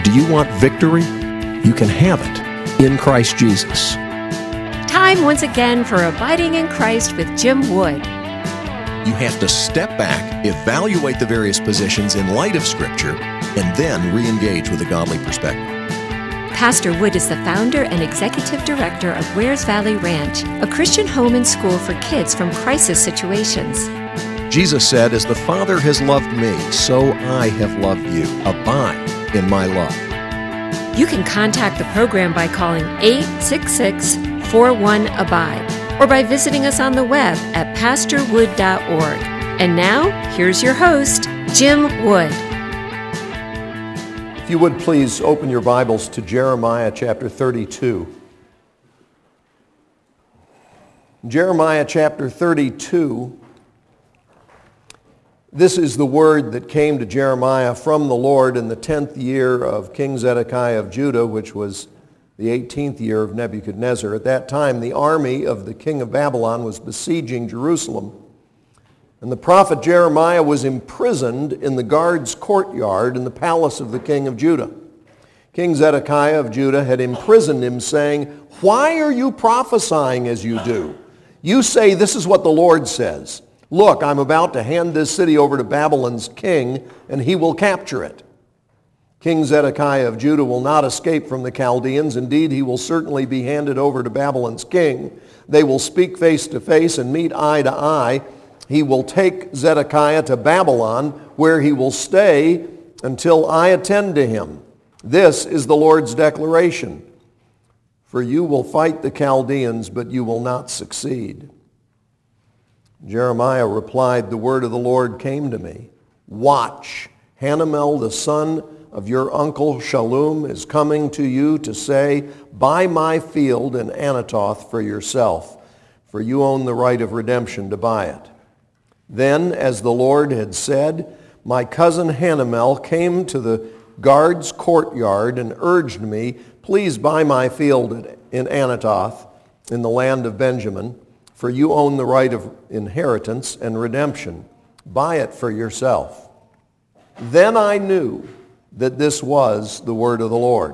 Do you want victory? You can have it in Christ Jesus. Time once again for Abiding in Christ with Jim Wood. You have to step back, evaluate the various positions in light of Scripture, and then re-engage with a godly perspective. Pastor Wood is the founder and executive director of Wares Valley Ranch, a Christian home and school for kids from crisis situations. Jesus said, "As the Father has loved me, so I have loved you. Abide in my love." You can contact the program by calling 866-41-ABIDE or by visiting us on the web at pastorwood.org. And now, here's your host, Jim Wood. If you would please open your Bibles to Jeremiah chapter 32. Jeremiah chapter 32. This is the word that came to Jeremiah from the Lord in the 10th year of King Zedekiah of Judah, which was the 18th year of Nebuchadnezzar. At that time, the army of the king of Babylon was besieging Jerusalem. And the prophet Jeremiah was imprisoned in the guard's courtyard in the palace of the king of Judah. King Zedekiah of Judah had imprisoned him, saying, "Why are you prophesying as you do? You say, 'This is what the Lord says. Look, I'm about to hand this city over to Babylon's king, and he will capture it.' King Zedekiah of Judah will not escape from the Chaldeans. Indeed, he will certainly be handed over to Babylon's king. They will speak face to face and meet eye to eye. He will take Zedekiah to Babylon, where he will stay until I attend to him. This is the Lord's declaration. For you will fight the Chaldeans, but you will not succeed." Jeremiah replied, "The word of the Lord came to me. Watch, Hanamel, the son of your uncle Shallum, is coming to you to say, 'Buy my field in Anathoth for yourself, for you own the right of redemption to buy it.'" Then, as the Lord had said, my cousin Hanamel came to the guard's courtyard and urged me, "Please buy my field in Anathoth in the land of Benjamin, for you own the right of inheritance and redemption. Buy it for yourself." Then I knew that this was the word of the Lord.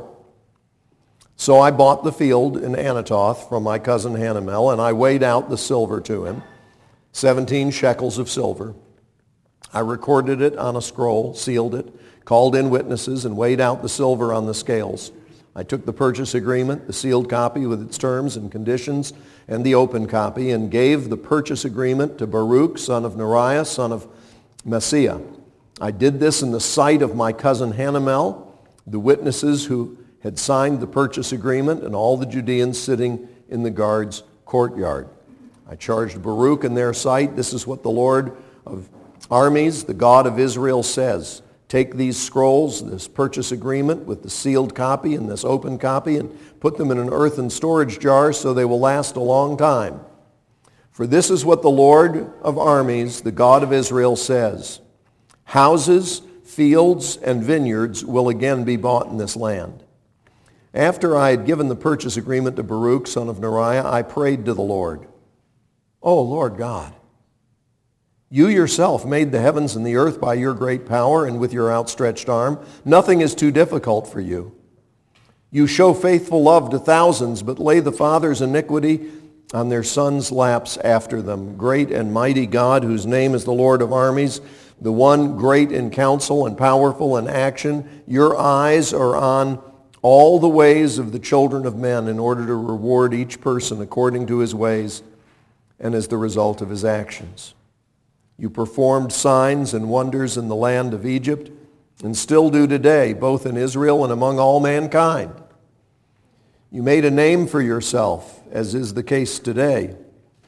So I bought the field in Anathoth from my cousin Hanamel, and I weighed out the silver to him, 17 shekels of silver. I recorded it on a scroll, sealed it, called in witnesses, and weighed out the silver on the scales. I took the purchase agreement, the sealed copy with its terms and conditions, and the open copy, and gave the purchase agreement to Baruch, son of Neriah, son of Messiah. I did this in the sight of my cousin Hanamel, the witnesses who had signed the purchase agreement, and all the Judeans sitting in the guard's courtyard. I charged Baruch in their sight, "This is what the Lord of armies, the God of Israel, says. Take these scrolls, this purchase agreement with the sealed copy and this open copy, and put them in an earthen storage jar so they will last a long time. For this is what the Lord of armies, the God of Israel, says. Houses, fields, and vineyards will again be bought in this land." After I had given the purchase agreement to Baruch, son of Neriah, I prayed to the Lord, "O Lord God, you yourself made the heavens and the earth by your great power and with your outstretched arm. Nothing is too difficult for you. You show faithful love to thousands, but lay the fathers' iniquity on their sons' laps after them. Great and mighty God, whose name is the Lord of armies, the one great in counsel and powerful in action, your eyes are on all the ways of the children of men in order to reward each person according to his ways and as the result of his actions. You performed signs and wonders in the land of Egypt and still do today, both in Israel and among all mankind. You made a name for yourself, as is the case today.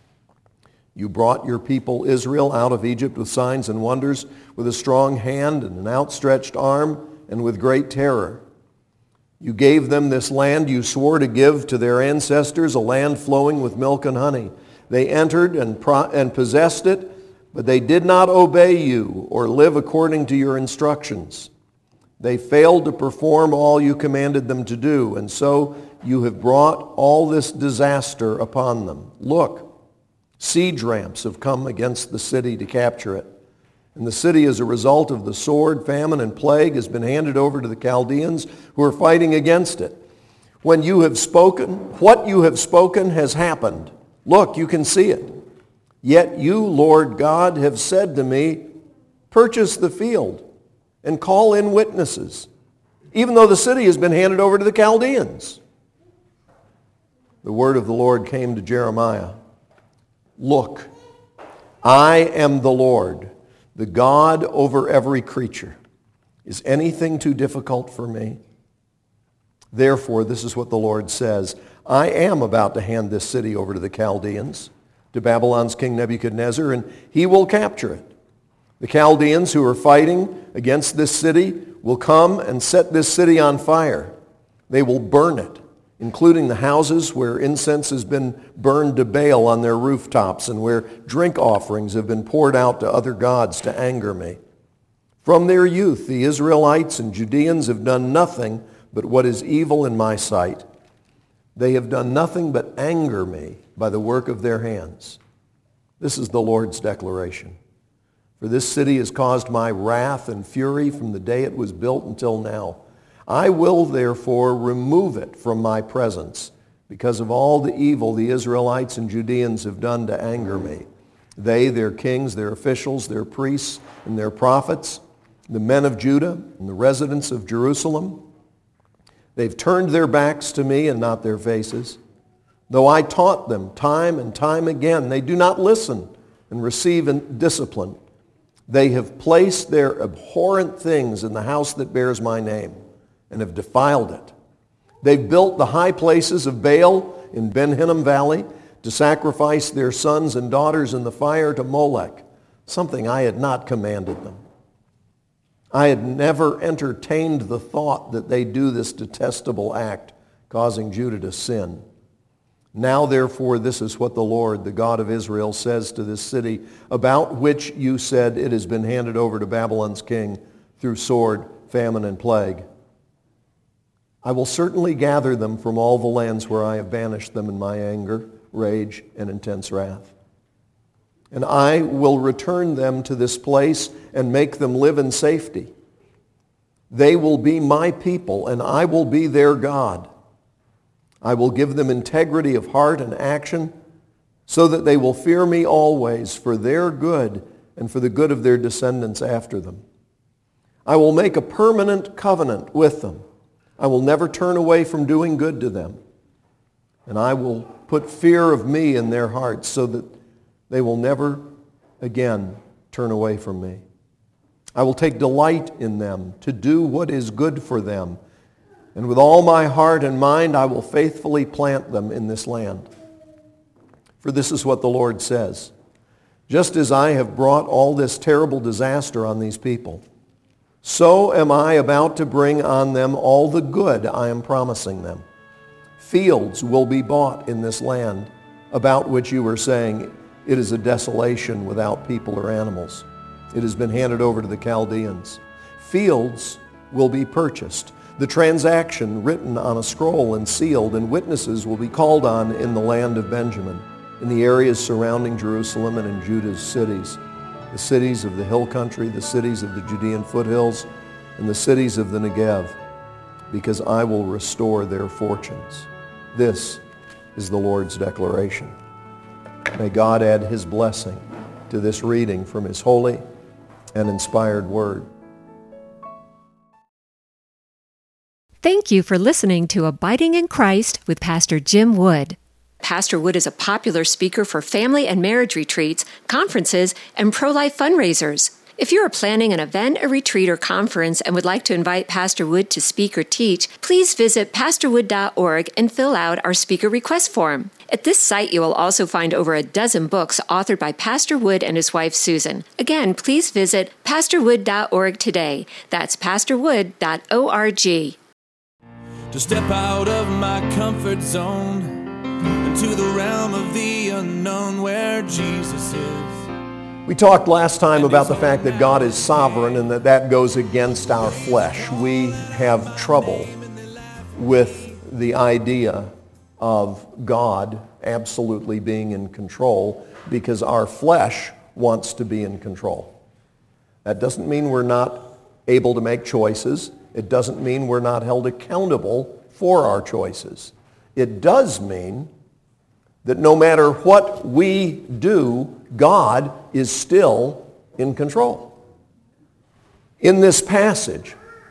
You brought your people Israel out of Egypt with signs and wonders, with a strong hand and an outstretched arm, and with great terror. You gave them this land you swore to give to their ancestors, a land flowing with milk and honey. They entered and possessed it, but they did not obey you or live according to your instructions. They failed to perform all you commanded them to do, and so you have brought all this disaster upon them. Look, siege ramps have come against the city to capture it, And the city, as a result of the sword, famine, and plague, has been handed over to the Chaldeans who are fighting against it. What you have spoken has happened. Look, you can see it. Yet you, Lord God, have said to me, purchase the field and call in witnesses, even though the city has been handed over to the Chaldeans. The word of the Lord came to Jeremiah. Look, I am the Lord, the God over every creature. Is anything too difficult for me? Therefore, this is what the Lord says. I am about to hand this city over to the Chaldeans, to Babylon's king Nebuchadnezzar, and he will capture it. The Chaldeans who are fighting against this city will come and set this city on fire. They will burn it, including the houses where incense has been burned to Baal on their rooftops and where drink offerings have been poured out to other gods to anger me. From their youth, the Israelites and Judeans have done nothing but what is evil in my sight. They have done nothing but anger me by the work of their hands. This is the Lord's declaration. For this city has caused my wrath and fury from the day it was built until now. I will therefore remove it from my presence because of all the evil the Israelites and Judeans have done to anger me. They, their kings, their officials, their priests, and their prophets, the men of Judah and the residents of Jerusalem, they've turned their backs to me and not their faces. Though I taught them time and time again, they do not listen and receive discipline. They have placed their abhorrent things in the house that bears my name and have defiled it. They've built the high places of Baal in Ben-Hinnom Valley to sacrifice their sons and daughters in the fire to Molech, something I had not commanded them. I had never entertained the thought that they do this detestable act, causing Judah to sin. Now, therefore, this is what the Lord, the God of Israel, says to this city, about which you said it has been handed over to Babylon's king through sword, famine, and plague. I will certainly gather them from all the lands where I have banished them in my anger, rage, and intense wrath. And I will return them to this place and make them live in safety. They will be my people, and I will be their God. I will give them integrity of heart and action so that they will fear me always for their good and for the good of their descendants after them. I will make a permanent covenant with them. I will never turn away from doing good to them. And I will put fear of me in their hearts so that they will never again turn away from me. I will take delight in them to do what is good for them. And with all my heart and mind, I will faithfully plant them in this land. For this is what the Lord says. Just as I have brought all this terrible disaster on these people, so am I about to bring on them all the good I am promising them. Fields will be bought in this land, about which you were saying, it is a desolation without people or animals. It has been handed over to the Chaldeans. Fields will be purchased. The transaction written on a scroll and sealed, and witnesses will be called on in the land of Benjamin, in the areas surrounding Jerusalem and in Judah's cities, the cities of the hill country, the cities of the Judean foothills, and the cities of the Negev, because I will restore their fortunes. This is the Lord's declaration. May God add his blessing to this reading from his holy and inspired word. Thank you for listening to Abiding in Christ with Pastor Jim Wood. Pastor Wood is a popular speaker for family and marriage retreats, conferences, and pro-life fundraisers. If you are planning an event, a retreat, or conference and would like to invite Pastor Wood to speak or teach, please visit pastorwood.org and fill out our speaker request form. At this site, you will also find over a dozen books authored by Pastor Wood and his wife, Susan. Again, please visit pastorwood.org today. That's pastorwood.org. To step out of my comfort zone into the realm of the unknown where Jesus is. We talked last time about the fact that God is sovereign and that goes against our flesh. We have trouble with the idea of God absolutely being in control because our flesh wants to be in control. That doesn't mean we're not able to make choices. It doesn't mean we're not held accountable for our choices. It does mean that no matter what we do, God is still in control. In this passage,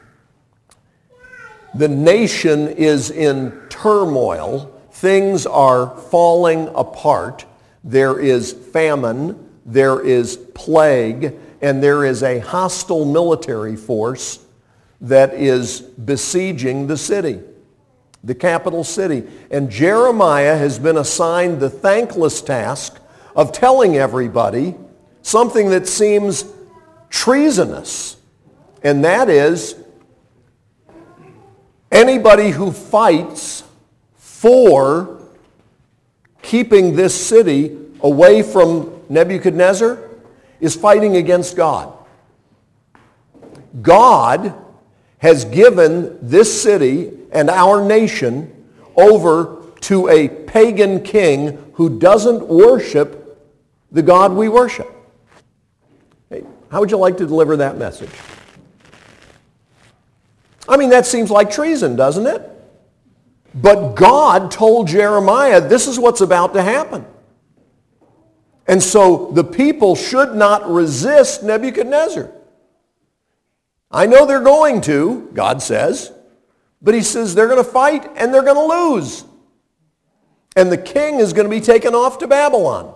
the nation is in turmoil. Things are falling apart. There is famine, there is plague, and there is a hostile military force that is besieging the city, the capital city. And Jeremiah has been assigned the thankless task of telling everybody something that seems treasonous, and that is anybody who fights for keeping this city away from Nebuchadnezzar is fighting against God. God has given this city and our nation over to a pagan king who doesn't worship the God we worship. Hey, how would you like to deliver that message? I mean, that seems like treason, doesn't it? But God told Jeremiah, this is what's about to happen. And so the people should not resist Nebuchadnezzar. I know they're going to, God says, but he says they're going to fight and they're going to lose. And the king is going to be taken off to Babylon.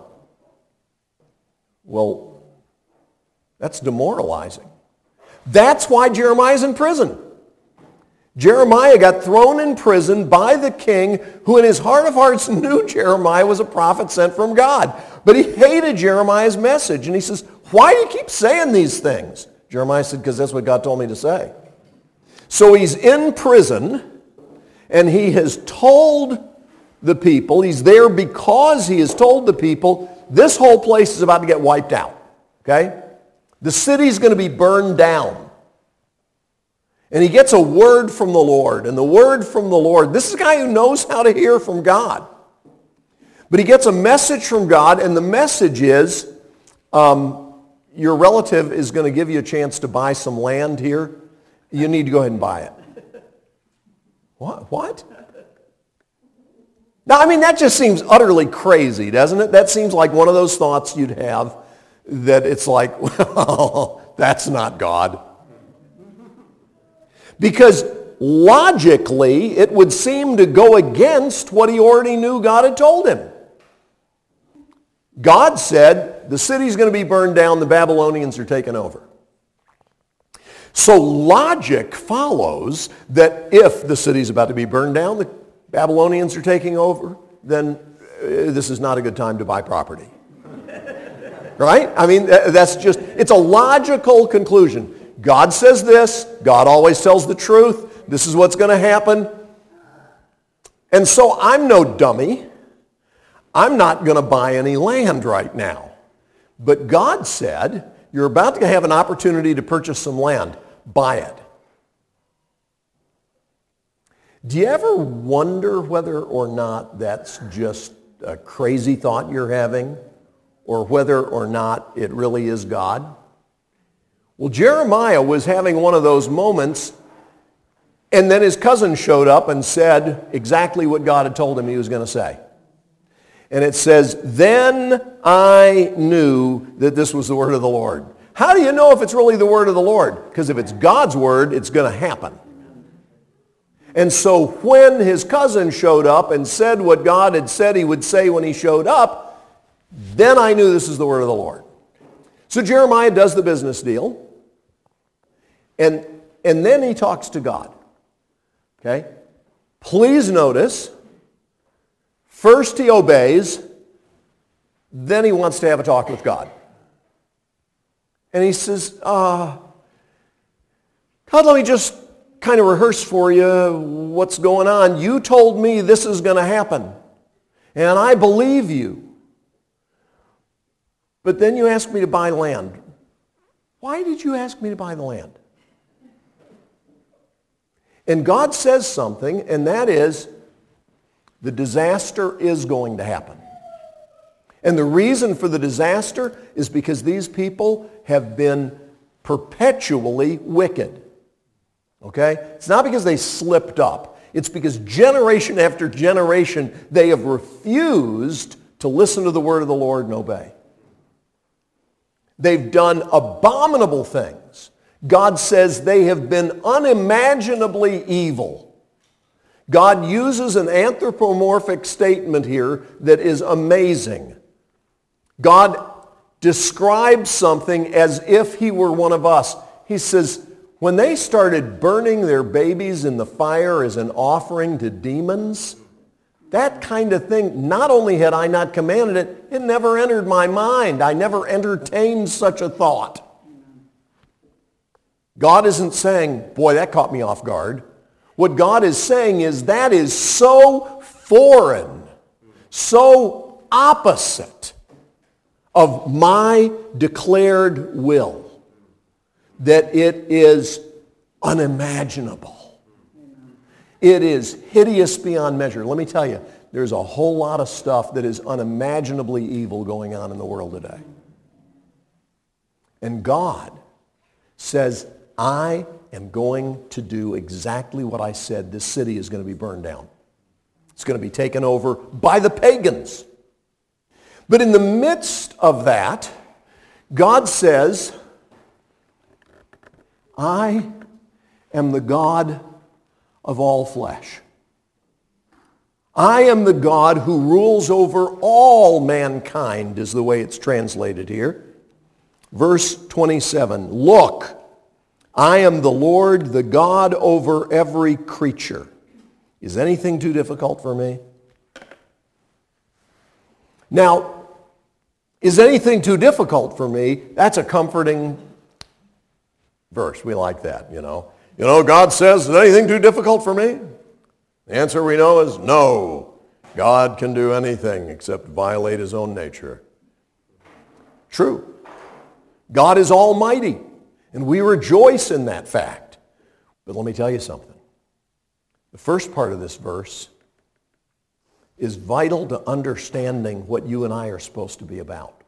Well, that's demoralizing. That's why Jeremiah's in prison. Jeremiah got thrown in prison by the king, who in his heart of hearts knew Jeremiah was a prophet sent from God. But he hated Jeremiah's message. And he says, why do you keep saying these things? Jeremiah said, because that's what God told me to say. So he's in prison, and he has told the people, he's there because he has told the people, this whole place is about to get wiped out. Okay? The city's going to be burned down. And he gets a word from the Lord. And the word from the Lord, this is a guy who knows how to hear from God. But he gets a message from God, and the message is, your relative is going to give you a chance to buy some land here. You need to go ahead and buy it. What? Now, I mean, that just seems utterly crazy, doesn't it? That seems like one of those thoughts you'd have that it's like, well, that's not God. Because logically, it would seem to go against what he already knew God had told him. God said, the city's going to be burned down, the Babylonians are taken over. So logic follows that if the city's about to be burned down, the Babylonians are taking over, then this is not a good time to buy property. Right? I mean, that's just, it's a logical conclusion. God says this, God always tells the truth, this is what's going to happen. And so I'm no dummy. I'm not going to buy any land right now. But God said, you're about to have an opportunity to purchase some land. Buy it. Do you ever wonder whether or not that's just a crazy thought you're having, or whether or not it really is God? Well, Jeremiah was having one of those moments, and then his cousin showed up and said exactly what God had told him he was going to say. And it says, then I knew that this was the word of the Lord. How do you know if it's really the word of the Lord? Because if it's God's word, it's going to happen. And so when his cousin showed up and said what God had said he would say when he showed up, then I knew this is the word of the Lord. So Jeremiah does the business deal, and then he talks to God. Okay? Please notice, first he obeys, then he wants to have a talk with God. And he says, God, let me just kind of rehearse for you what's going on. You told me this is going to happen, and I believe you. But then you asked me to buy land. Why did you ask me to buy the land? And God says something, and that is, the disaster is going to happen. And the reason for the disaster is because these people have been perpetually wicked. Okay? It's not because they slipped up. It's because generation after generation they have refused to listen to the word of the Lord and obey. They've done abominable things. God says they have been unimaginably evil. God uses an anthropomorphic statement here that is amazing. God describes something as if he were one of us. He says, when they started burning their babies in the fire as an offering to demons, that kind of thing, not only had I not commanded it, it never entered my mind. I never entertained such a thought. God isn't saying, boy, that caught me off guard. What God is saying is that is so foreign, so opposite of my declared will that it is unimaginable. It is hideous beyond measure. Let me tell you, there's a whole lot of stuff that is unimaginably evil going on in the world today. And God says, I am going to do exactly what I said. This city is going to be burned down. It's going to be taken over by the pagans. But in the midst of that, God says, I am the God of all flesh. I am the God who rules over all mankind, is the way it's translated here. Verse 27, look, I am the Lord, the God over every creature. Is anything too difficult for me? Now, is anything too difficult for me? That's a comforting verse. We like that, you know. You know, God says, is anything too difficult for me? The answer we know is no. God can do anything except violate his own nature. True. God is almighty, and we rejoice in that fact. But let me tell you something. The first part of this verse is vital to understanding what you and I are supposed to be about.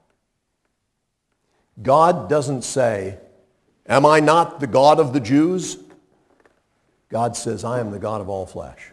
God doesn't say, am I not the God of the Jews? God says, I am the God of all flesh.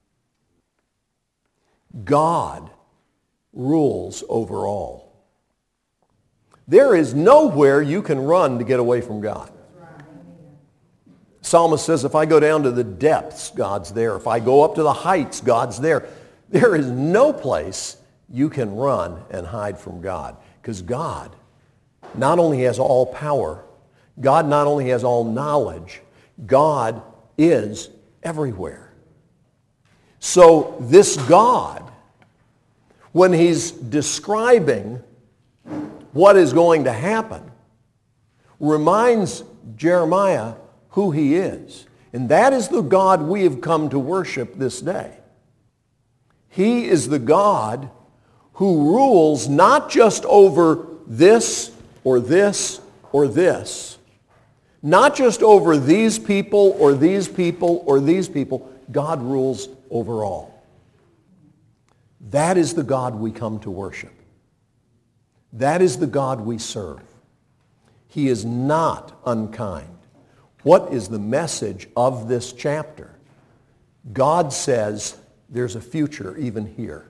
God rules over all. There is nowhere you can run to get away from God. Psalmist says, if I go down to the depths, God's there. If I go up to the heights, God's there. There is no place you can run and hide from God, because God not only has all power, God not only has all knowledge, God is everywhere. So this God, when he's describing what is going to happen, reminds Jeremiah who he is. And that is the God we have come to worship this day. He is the God who rules not just over this or this or this, not just over these people or these people or these people. God rules over all. That is the God we come to worship. That is the God we serve. He is not unkind. What is the message of this chapter? God says there's a future even here.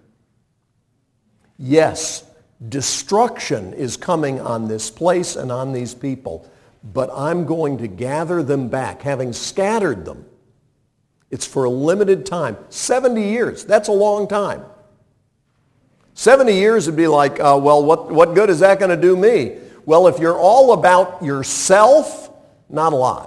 Yes, destruction is coming on this place and on these people, but I'm going to gather them back, having scattered them. It's for a limited time. 70 years, that's a long time. 70 years would be like, well, what good is that going to do me? Well, if you're all about yourself, not a lot.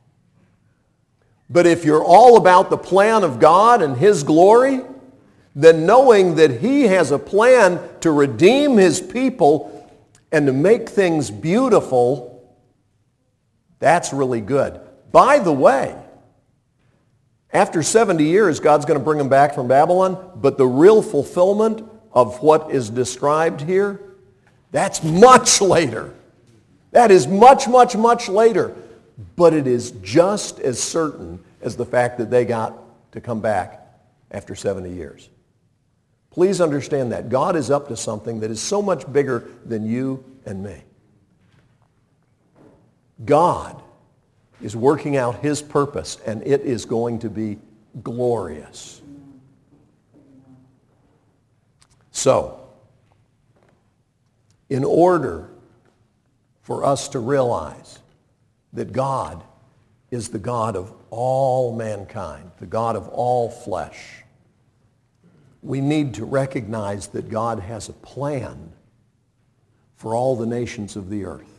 But if you're all about the plan of God and his glory, then knowing that he has a plan to redeem his people and to make things beautiful, that's really good. By the way, after 70 years, God's going to bring them back from Babylon, but the real fulfillment of what is described here, that's much later. That is much, much, much later. But it is just as certain as the fact that they got to come back after 70 years. Please understand that. God is up to something that is so much bigger than you and me. God is working out his purpose, and it is going to be glorious. So, in order for us to realize that God is the God of all mankind, the God of all flesh, we need to recognize that God has a plan for all the nations of the earth.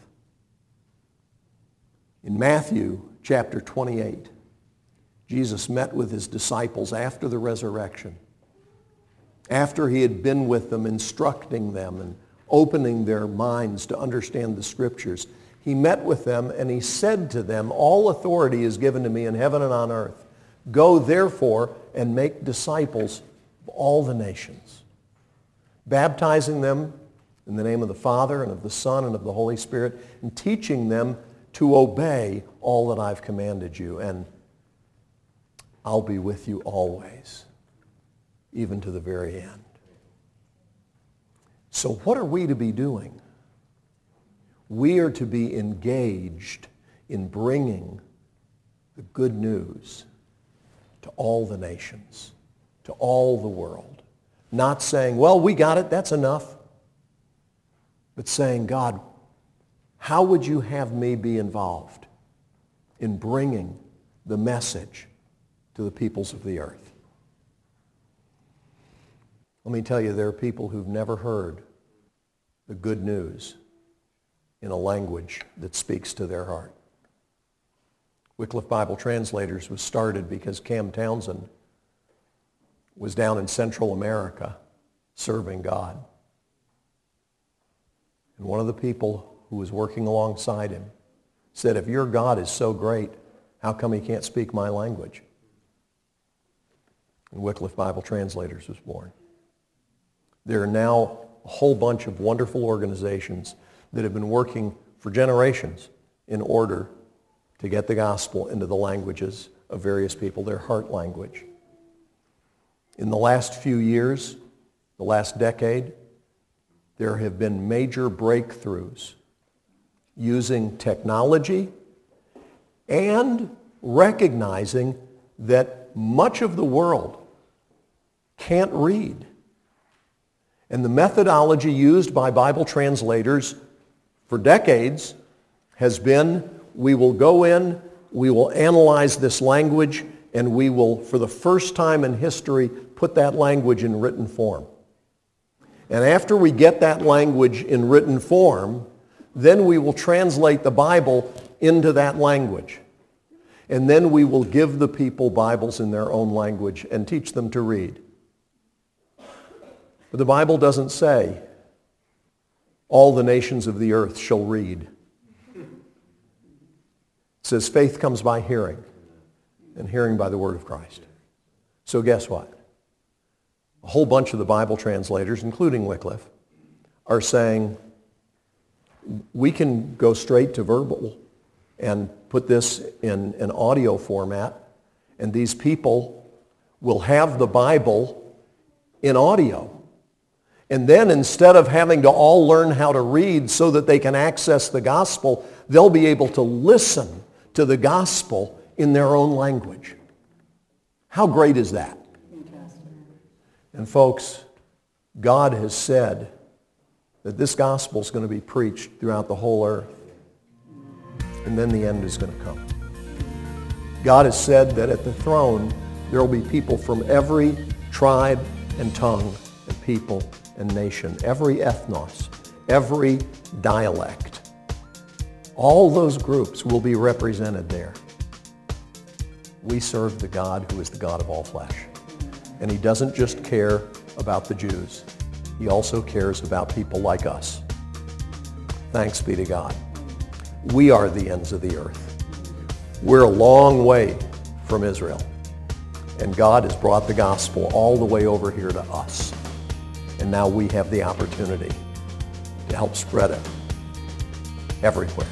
In Matthew chapter 28, Jesus met with his disciples after the resurrection, after he had been with them, instructing them and opening their minds to understand the Scriptures. He met with them and he said to them, "All authority is given to me in heaven and on earth. Go therefore and make disciples of all the nations, baptizing them in the name of the Father and of the Son and of the Holy Spirit, and teaching them to obey all that I've commanded you. And I'll be with you always, even to the very end." So what are we to be doing? We are to be engaged in bringing the good news to all the nations, to all the world. Not saying, well, we got it, that's enough. But saying, God, how would you have me be involved in bringing the message to the peoples of the earth? Let me tell you, there are people who've never heard the good news in a language that speaks to their heart. Wycliffe Bible Translators was started because Cam Townsend was down in Central America serving God. And one of the people who was working alongside him said, "If your God is so great, how come he can't speak my language?" And Wycliffe Bible Translators was born. There are now a whole bunch of wonderful organizations that have been working for generations in order to get the gospel into the languages of various people, their heart language. In the last few years, the last decade, there have been major breakthroughs using technology and recognizing that much of the world can't read. And the methodology used by Bible translators for decades has been, we will go in, we will analyze this language, and we will, for the first time in history, put that language in written form. And after we get that language in written form, then we will translate the Bible into that language. And then we will give the people Bibles in their own language and teach them to read. But the Bible doesn't say, all the nations of the earth shall read. It says faith comes by hearing, and hearing by the word of Christ. So guess what? A whole bunch of the Bible translators, including Wycliffe, are saying, we can go straight to verbal and put this in an audio format, and these people will have the Bible in audio. And then instead of having to all learn how to read so that they can access the gospel, they'll be able to listen to the gospel in their own language. How great is that? Fantastic. And folks, God has said that this gospel is going to be preached throughout the whole earth. And then the end is going to come. God has said that at the throne there will be people from every tribe and tongue and people and nation, every ethnos, every dialect. All those groups will be represented there. We serve the God who is the God of all flesh. And he doesn't just care about the Jews. He also cares about people like us. Thanks be to God. We are the ends of the earth. We're a long way from Israel. And God has brought the gospel all the way over here to us. And now we have the opportunity to help spread it everywhere.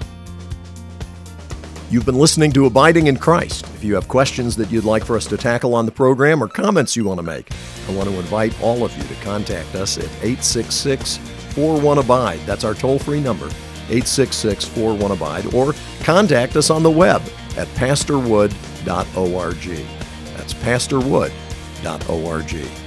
You've been listening to Abiding in Christ. If you have questions that you'd like for us to tackle on the program or comments you want to make, I want to invite all of you to contact us at 866-41-ABIDE. That's our toll-free number, 866-41-ABIDE, or contact us on the web at pastorwood.org. That's pastorwood.org.